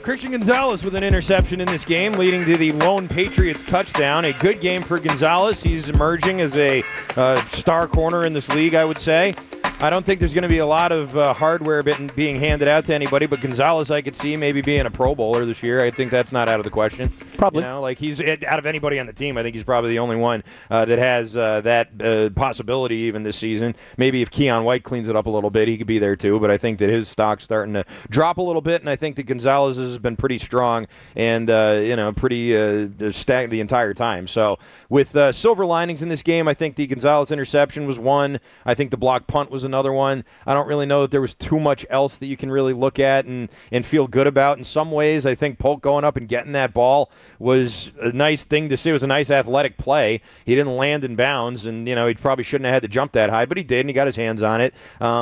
Christian Gonzalez with an interception in this game, leading to the lone Patriots touchdown. A good game for Gonzalez. He's emerging as a star corner in this league, I would say. I don't think there's going to be a lot of hardware being handed out to anybody, but Gonzalez I could see maybe being a Pro Bowler this year. I think that's not out of the question. Probably. You know, like he's out of anybody on the team, I think he's probably the only one that has that possibility even this season. Maybe if Keon White cleans it up a little bit, he could be there too, but I think that his stock's starting to drop a little bit, and I think that Gonzalez has been pretty strong and pretty stacked the entire time. So with silver linings in this game, I think the Gonzalez interception was one. I think the block punt was another one. I don't really know that there was too much else that you can really look at and feel good about. In some ways, I think Polk going up and getting that ball was a nice thing to see. It was a nice athletic play. He didn't land in bounds, and he probably shouldn't have had to jump that high, but he did, and he got his hands on it.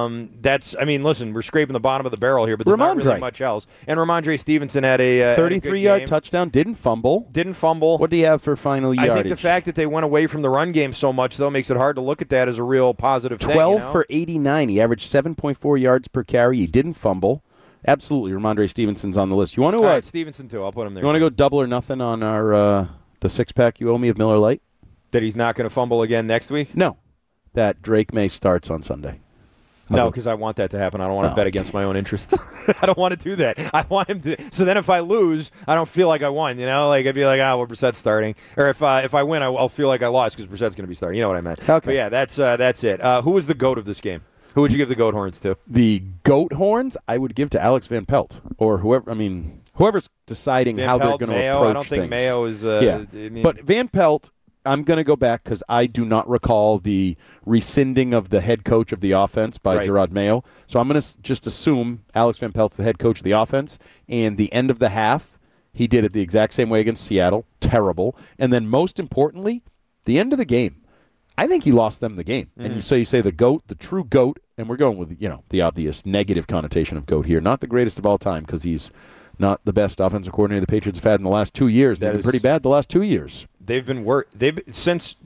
Listen, we're scraping the bottom of the barrel here, but there's not really much else. And Ramondre Stevenson had a 33-yard touchdown, didn't fumble. What do you have for final yardage? I think the fact that they went away from the run game so much, though, makes it hard to look at that as a real positive 12 thing. for 89. He averaged 7.4 yards per carry. He didn't fumble. Absolutely, Ramondre Stevenson's on the list. You want to? All right, Stevenson too. I'll put him there. You want to go double or nothing on our the six-pack you owe me of Miller Lite? That he's not going to fumble again next week? No, that Drake May starts on Sunday. No, because I want that to happen. I don't want to bet against my own interest. I don't want to do that. I want him to. So then if I lose, I don't feel like I won. Like I'd be like, Brissett's starting. Or if I win, I'll feel like I lost because Brissett's going to be starting. You know what I meant? Okay. But yeah, that's it. Who was the GOAT of this game? Who would you give the GOAT horns to? The GOAT horns, I would give to Alex Van Pelt or whoever. Whoever's deciding how they're going to approach I don't think things. Mayo is. But Van Pelt, I'm going to go back because I do not recall the rescinding of the head coach of the offense by Gerard Mayo. So I'm going to just assume Alex Van Pelt's the head coach of the offense. And the end of the half, he did it the exact same way against Seattle. Terrible. And then most importantly, the end of the game. I think he lost them the game. Mm-hmm. And so you say the GOAT, the true GOAT, and we're going with, the obvious negative connotation of GOAT here. Not the greatest of all time because he's not the best offensive coordinator the Patriots have had in the last 2 years. They've been pretty bad the last 2 years. They've been since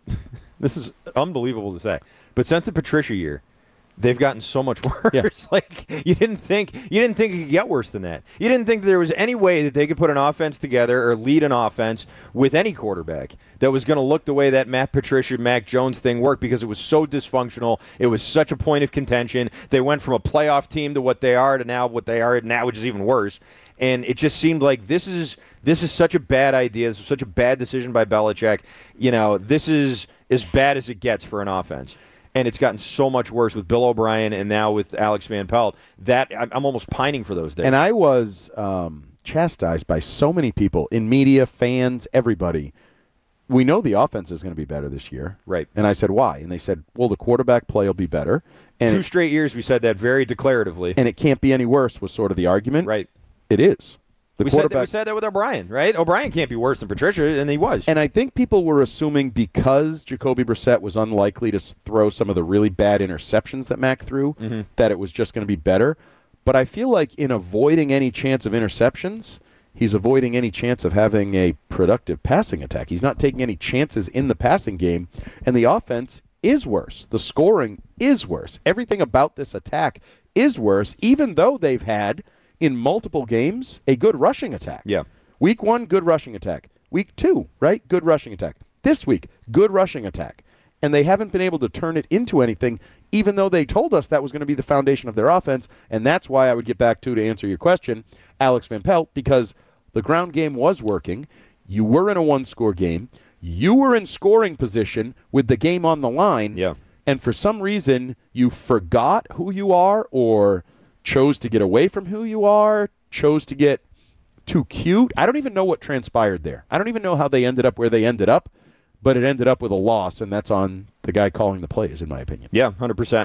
this is unbelievable to say, but since the Patricia year, they've gotten so much worse. Yeah. Like you didn't think it could get worse than that. You didn't think there was any way that they could put an offense together or lead an offense with any quarterback that was going to look the way that Matt Patricia, Mac Jones thing worked because it was so dysfunctional. It was such a point of contention. They went from a playoff team to what they are to now what they are now, which is even worse. And it just seemed like this is such a bad idea. This is such a bad decision by Belichick. This is as bad as it gets for an offense. And it's gotten so much worse with Bill O'Brien and now with Alex Van Pelt that I'm almost pining for those days. And I was chastised by so many people in media, fans, everybody. We know the offense is going to be better this year. Right. And I said, why? And they said, well, the quarterback play will be better. And 2 straight years we said that very declaratively. And it can't be any worse was sort of the argument. Right. It is. We said that with O'Brien, right? O'Brien can't be worse than Patricia, and he was. And I think people were assuming because Jacoby Brissett was unlikely to throw some of the really bad interceptions that Mac threw, that it was just going to be better. But I feel like in avoiding any chance of interceptions, he's avoiding any chance of having a productive passing attack. He's not taking any chances in the passing game, and the offense is worse. The scoring is worse. Everything about this attack is worse, even though they've had in multiple games, a good rushing attack. Yeah. Week 1, good rushing attack. Week 2, right? Good rushing attack. This week, good rushing attack. And they haven't been able to turn it into anything, even though they told us that was going to be the foundation of their offense. And that's why I would get back to answer your question, Alex Van Pelt, because the ground game was working. You were in a 1-score game. You were in scoring position with the game on the line. Yeah. And for some reason, you forgot who you are or chose to get away from who you are, chose to get too cute. I don't even know what transpired there. I don't even know how they ended up where they ended up, but it ended up with a loss, and that's on the guy calling the plays, in my opinion. Yeah, 100%.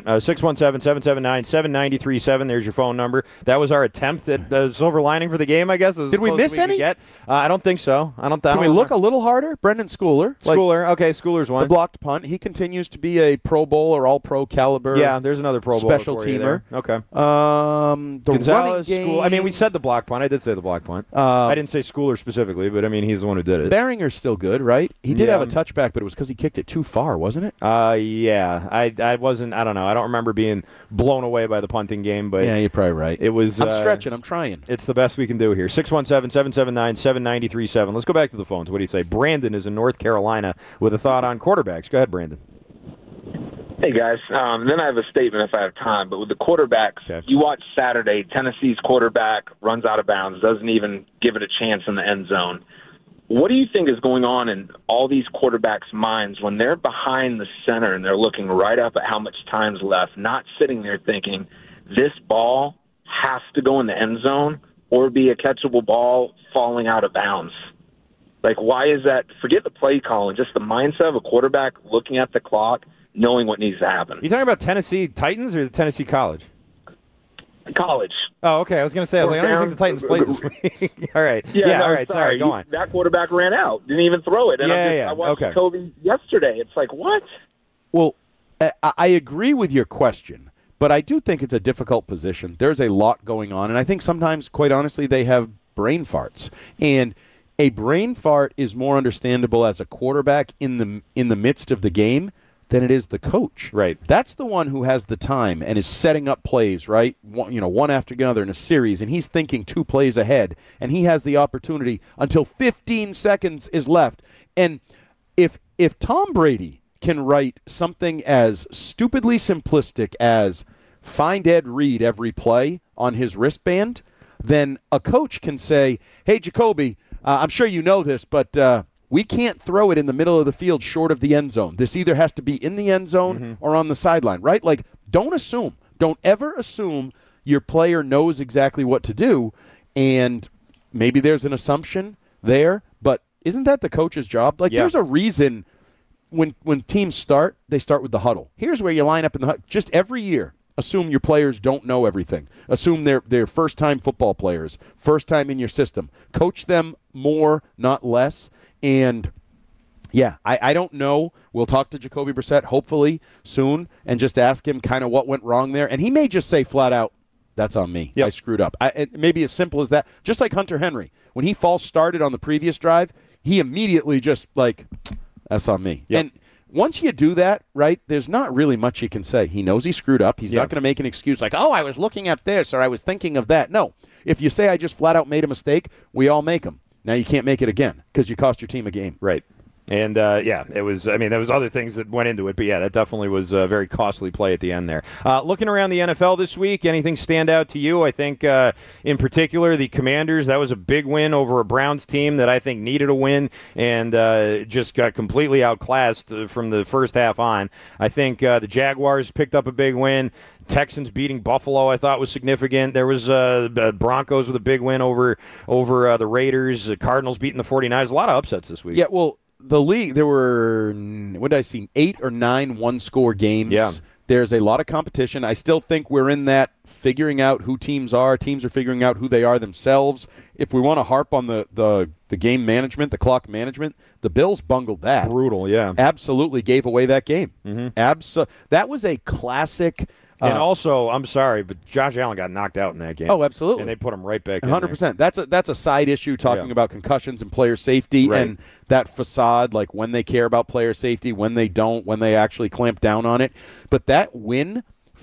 617-779-7937. There's your phone number. That was our attempt at the silver lining for the game, I guess. Did we miss any? I don't think so. Can we look a little harder? Brendan Schooler. Okay, Schooler's one. The blocked punt. He continues to be a Pro Bowl or All-Pro caliber. Yeah, there's another Pro Bowl special teamer. Okay. The Gonzalez, running game. I mean, we said the block punt. I did say the block punt. I didn't say Schooler specifically, but I mean, he's the one who did it. Behringer's still good, right? He did have a touchback, but it was because he kicked it too far, wasn't it? Yeah. I wasn't. I don't know. I don't remember being blown away by the punting game, but yeah, you're probably right. It was. I'm stretching. I'm trying. It's the best we can do here. 617-779-7937. Let's go back to the phones. What do you say? Brandon is in North Carolina with a thought on quarterbacks. Go ahead, Brandon. Hey, guys. Then I have a statement if I have time. But with the quarterbacks, okay. You watch Saturday, Tennessee's quarterback runs out of bounds, doesn't even give it a chance in the end zone. What do you think is going on in all these quarterbacks' minds when they're behind the center and they're looking right up at how much time's left, not sitting there thinking, this ball has to go in the end zone or be a catchable ball falling out of bounds? Like, why is that? Forget the play calling, just the mindset of a quarterback looking at the clock, knowing what needs to happen. You talking about Tennessee Titans or the Tennessee College? College. Oh, okay. I was going to say, I don't even think the Titans played this week. All right. Yeah, all right. Sorry, go on. That quarterback ran out. Didn't even throw it. And I watched Kobe yesterday. It's like, what? Well, I agree with your question, but I do think it's a difficult position. There's a lot going on, and I think sometimes, quite honestly, they have brain farts. And a brain fart is more understandable as a quarterback in the midst of the game than it is the coach. Right. That's the one who has the time and is setting up plays, right? One after another in a series, and he's thinking 2 plays ahead, and he has the opportunity until 15 seconds is left. And if Tom Brady can write something as stupidly simplistic as find Ed Reed every play on his wristband, then a coach can say, hey, Jacoby, I'm sure you know this, but we can't throw it in the middle of the field short of the end zone. This either has to be in the end zone or on the sideline, right? Like, don't assume. Don't ever assume your player knows exactly what to do, and maybe there's an assumption there, but isn't that the coach's job? Like, there's a reason when teams start, they start with the huddle. Here's where you line up in the huddle. Just every year, assume your players don't know everything. Assume they're first-time football players, first time in your system. Coach them more, not less. And, yeah, I don't know. We'll talk to Jacoby Brissett hopefully soon and just ask him kind of what went wrong there. And he may just say flat out, that's on me. Yep. I screwed up. It may be as simple as that. Just like Hunter Henry. When he false started on the previous drive, he immediately just like, that's on me. Yep. And once you do that, right, there's not really much you can say. He knows he screwed up. He's not going to make an excuse like, oh, I was looking at this or I was thinking of that. No. If you say I just flat out made a mistake, we all make them. Now you can't make it again because you cost your team a game. Right. And, it was, I mean, there was other things that went into it, but, yeah, that definitely was a very costly play at the end there. Looking around the NFL this week, anything stand out to you? I think, in particular, the Commanders, that was a big win over a Browns team that I think needed a win and just got completely outclassed from the first half on. I think the Jaguars picked up a big win. Texans beating Buffalo, I thought was significant. There was Broncos with a big win over the Raiders. Cardinals beating the 49ers. A lot of upsets this week. Yeah, well, the league, there were, what did I see, 8 or 9 one-score games. Yeah. There's a lot of competition. I still think we're in that figuring out who teams are. Teams are figuring out who they are themselves. If we want to harp on the game management, the clock management, the Bills bungled that. Brutal, yeah. Absolutely gave away that game. That was a classic. And also, I'm sorry, but Josh Allen got knocked out in that game. Oh, absolutely. And they put him right back in 100%. That's a side issue talking about concussions and player safety and that facade, like when they care about player safety, when they don't, when they actually clamp down on it. But that win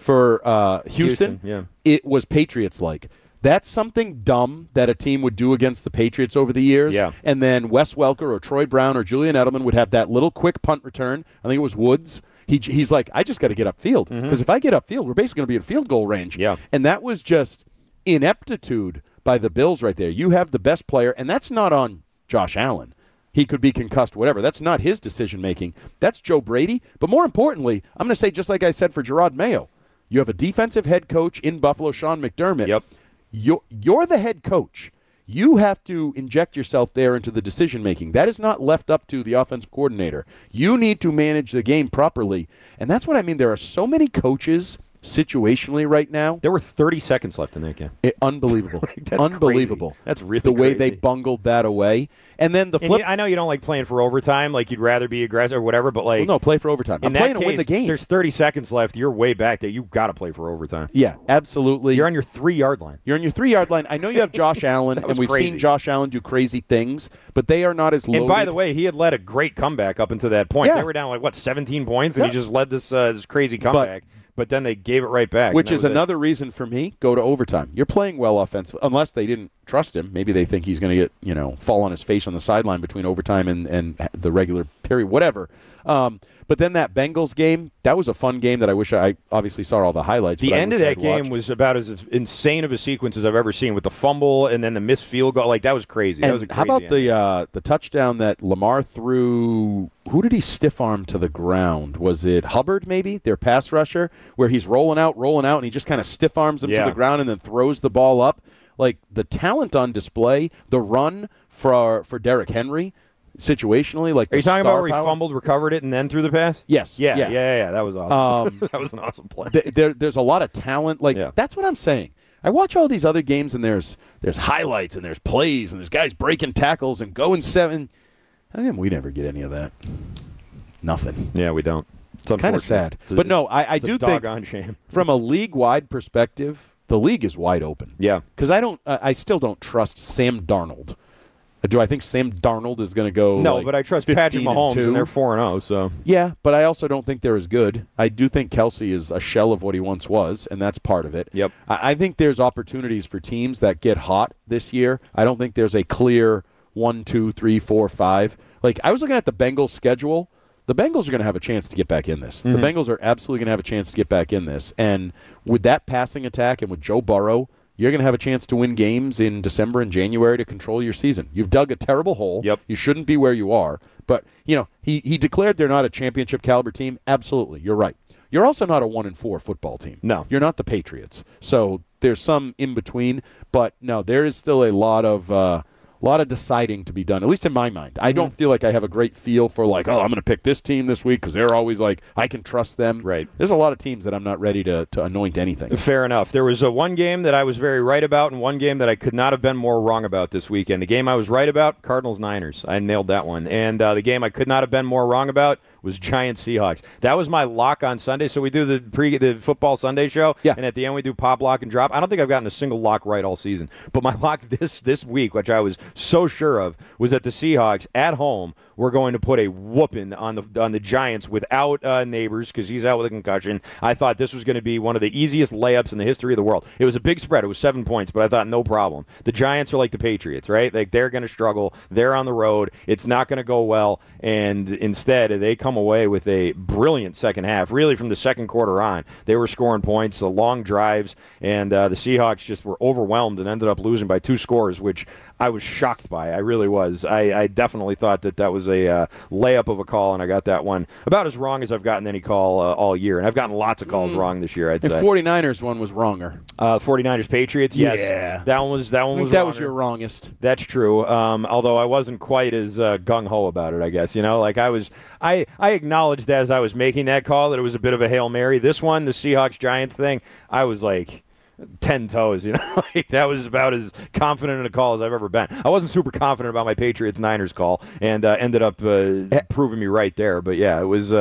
for Houston, it was Patriots-like. That's something dumb that a team would do against the Patriots over the years. Yeah. And then Wes Welker or Troy Brown or Julian Edelman would have that little quick punt return. I think it was Woods. He's like, I just got to get upfield because if I get upfield, we're basically going to be in field goal range. Yeah. And that was just ineptitude by the Bills right there. You have the best player, and that's not on Josh Allen. He could be concussed, whatever. That's not his decision-making. That's Joe Brady. But more importantly, I'm going to say, just like I said for Gerard Mayo, you have a defensive head coach in Buffalo, Sean McDermott. Yep. You're the head coach. You have to inject yourself there into the decision-making. That is not left up to the offensive coordinator. You need to manage the game properly. And that's what I mean. There are so many coaches situationally right now. There were 30 seconds left in that game. Unbelievable. That's unbelievable. Crazy. That's really the way crazy. they bungled that away. And then the flip. I know you don't like playing for overtime, like you'd rather be aggressive or whatever, but like no, play for overtime. I'm playing to win the game. There's 30 seconds left. You're way back there. You've got to play for overtime. Yeah, absolutely. You're on your 3-yard line. You're on your 3-yard line. I know you have Josh Allen, and we've seen Josh Allen do crazy things, but they are not as loaded. And by the way, he had led a great comeback up until that point. Yeah. They were down 17 points, and he just led this crazy comeback. But then they gave it right back. Which is another reason for me, go to overtime. You're playing well offensively, unless they didn't trust him. Maybe they think he's going to get, fall on his face on the sideline between overtime and the regular period, whatever. But then that Bengals game, that was a fun game that I wish I obviously saw all the highlights. The end of that game was about as insane of a sequence as I've ever seen, with the fumble and then the missed field goal. Like, that was crazy. That was a crazy how about end. the touchdown that Lamar threw? Who did he stiff arm to the ground? Was it Hubbard, maybe, their pass rusher, where he's rolling out, and he just kind of stiff arms him to the ground and then throws the ball up? Like, the talent on display, the run for Derrick Henry, situationally, like, are you talking about where he power? fumbled, recovered it, and then threw the pass? Yes. Yeah. That was awesome. That was an awesome play. There's a lot of talent. Like, that's what I'm saying. I watch all these other games, and there's highlights, and there's plays, and there's guys breaking tackles and going 7. How come we never get any of that? Nothing. Yeah, we don't. It's kind of sad. But no, I do think shame. From a league-wide perspective, the league is wide open. Yeah. Because I still don't trust Sam Darnold. Do I think Sam Darnold is going to go? No, but I trust Patrick Mahomes, and they're 4-0. So yeah, but I also don't think they're as good. I do think Kelsey is a shell of what he once was, and that's part of it. Yep. I think there's opportunities for teams that get hot this year. I don't think there's a clear 1, 2, 3, 4, 5. Like, I was looking at the Bengals' schedule. The Bengals are going to have a chance to get back in this. Mm-hmm. The Bengals are absolutely going to have a chance to get back in this. And with that passing attack and with Joe Burrow, you're going to have a chance to win games in December and January to control your season. You've dug a terrible hole. Yep. You shouldn't be where you are. But, he declared they're not a championship caliber team. Absolutely. You're right. You're also not a 1-4 football team. No. You're not the Patriots. So there's some in between. But, no, there is still a lot of deciding to be done, at least in my mind. I don't feel like I have a great feel for, like, I'm going to pick this team this week because they're always like, I can trust them. Right. There's a lot of teams that I'm not ready to anoint anything. Fair enough. There was one game that I was very right about and one game that I could not have been more wrong about this weekend. The game I was right about, Cardinals-Niners. I nailed that one. And the game I could not have been more wrong about was Giants-Seahawks. That was my lock on Sunday. So we do the Football Sunday show, and at the end we do pop, lock, and drop. I don't think I've gotten a single lock right all season. But my lock this week, which I was so sure of, was that the Seahawks at home were going to put a whooping on the Giants without Neighbors, because he's out with a concussion. I thought this was going to be one of the easiest layups in the history of the world. It was a big spread. It was 7 points, but I thought no problem. The Giants are like the Patriots, right? Like, they're going to struggle. They're on the road. It's not going to go well. And instead, they come away with a brilliant second half. Really, from the second quarter on, they were scoring points, the long drives, and the Seahawks just were overwhelmed and ended up losing by 2 scores, which I was shocked by. I really was. I definitely thought that was a layup of a call, and I got that one about as wrong as I've gotten any call all year. And I've gotten lots of calls wrong this year, I'd say. The 49ers one was wronger. 49ers Patriots, yes. Yeah. That one was that wronger. was your wrongest. That's true. Although I wasn't quite as gung-ho about it, I guess. Like, I acknowledged as I was making that call that it was a bit of a Hail Mary. This one, the Seahawks-Giants thing, I was like 10 toes, like, that was about as confident in a call as I've ever been. I wasn't super confident about my Patriots-Niners call, and ended up proving me right there. But yeah, it was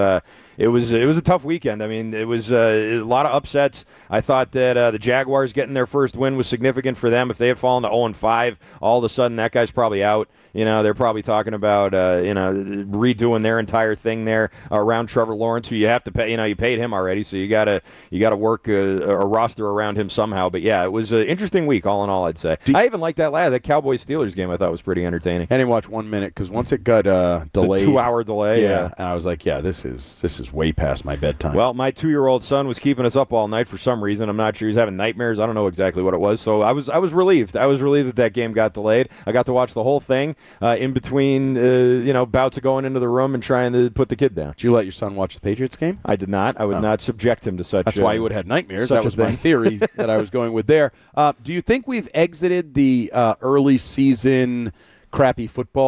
a tough weekend. I mean, it was a lot of upsets. I thought that the Jaguars getting their first win was significant for them. If they had fallen to 0-5, all of a sudden that guy's probably out. They're probably talking about redoing their entire thing there around Trevor Lawrence, who you have to pay. You paid him already, so you gotta work a roster around him somehow. But yeah, it was an interesting week, all in all, I'd say. I even liked that Cowboys-Steelers game. I thought was pretty entertaining. I didn't watch 1 minute because once it got delayed, the 2-hour delay. Yeah, and I was like, yeah, this is way past my bedtime. Well, my 2-year-old son was keeping us up all night for some reason. I'm not sure. He was having nightmares. I don't know exactly what it was. So I was relieved. I was relieved that game got delayed. I got to watch the whole thing in between, bouts of going into the room and trying to put the kid down. Did you let your son watch the Patriots game? I did not. I would not subject him to such. That's why he would have had nightmares. That was my theory that I was going with there. Do you think we've exited the early season crappy football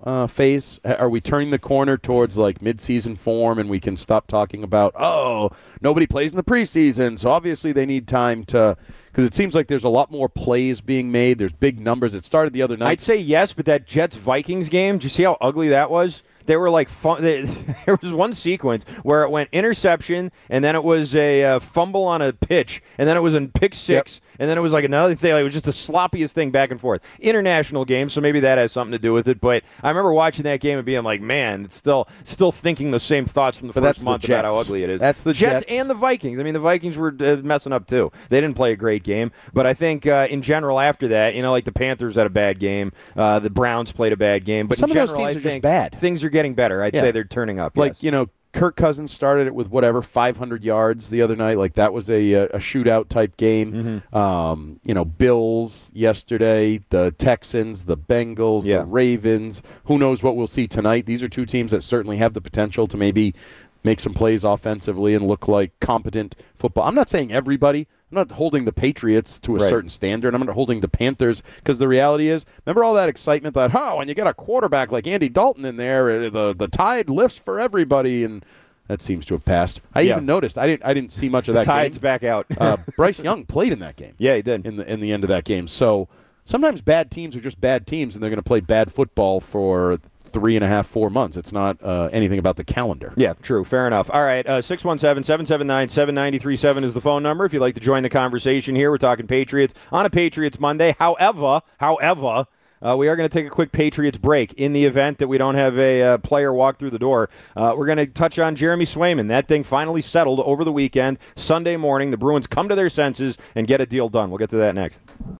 phase? Are we turning the corner towards like midseason form, and we can stop talking about nobody plays in the preseason, so obviously they need time to? Because it seems like there's a lot more plays being made. There's big numbers. It started the other night. I'd say yes, but that Jets-Vikings game, did you see how ugly that was? They were like there was one sequence where it went interception, and then it was a fumble on a pitch, and then it was in pick six, and then it was like another thing. Like, it was just the sloppiest thing back and forth. International game, so maybe that has something to do with it. But I remember watching that game and being like, man, it's still thinking the same thoughts from the first month about how ugly it is. That's the Jets and the Vikings. I mean, the Vikings were messing up too. They didn't play a great game, but I think in general after that, like the Panthers had a bad game, the Browns played a bad game, but some in general, of those teams I are just think bad. Things are getting better. I'd say they're turning up. Like, yes. Kirk Cousins started it with 500 yards the other night. Like, that was a shootout type game. Mm-hmm. Bills yesterday, the Texans, the Bengals, the Ravens. Who knows what we'll see tonight? These are two teams that certainly have the potential to maybe make some plays offensively and look like competent football. I'm not saying everybody. I'm not holding the Patriots to a certain standard. I'm not holding the Panthers, because the reality is, remember all that excitement that, when you get a quarterback like Andy Dalton in there, the tide lifts for everybody, and that seems to have passed. I even noticed, I didn't see much of that tide's game. Back out. Bryce Young played in that game. Yeah, he did. In the end of that game. So sometimes bad teams are just bad teams, and they're going to play bad football for 3.5, 4 months. It's not anything about the calendar. Yeah, true. Fair enough. All right, 617-779-7937 is the phone number if you'd like to join the conversation here. We're talking Patriots on a Patriots Monday. However, we are going to take a quick Patriots break in the event that we don't have a player walk through the door. We're going to touch on Jeremy Swayman. That thing finally settled over the weekend. Sunday morning, the Bruins come to their senses and get a deal done. We'll get to that next.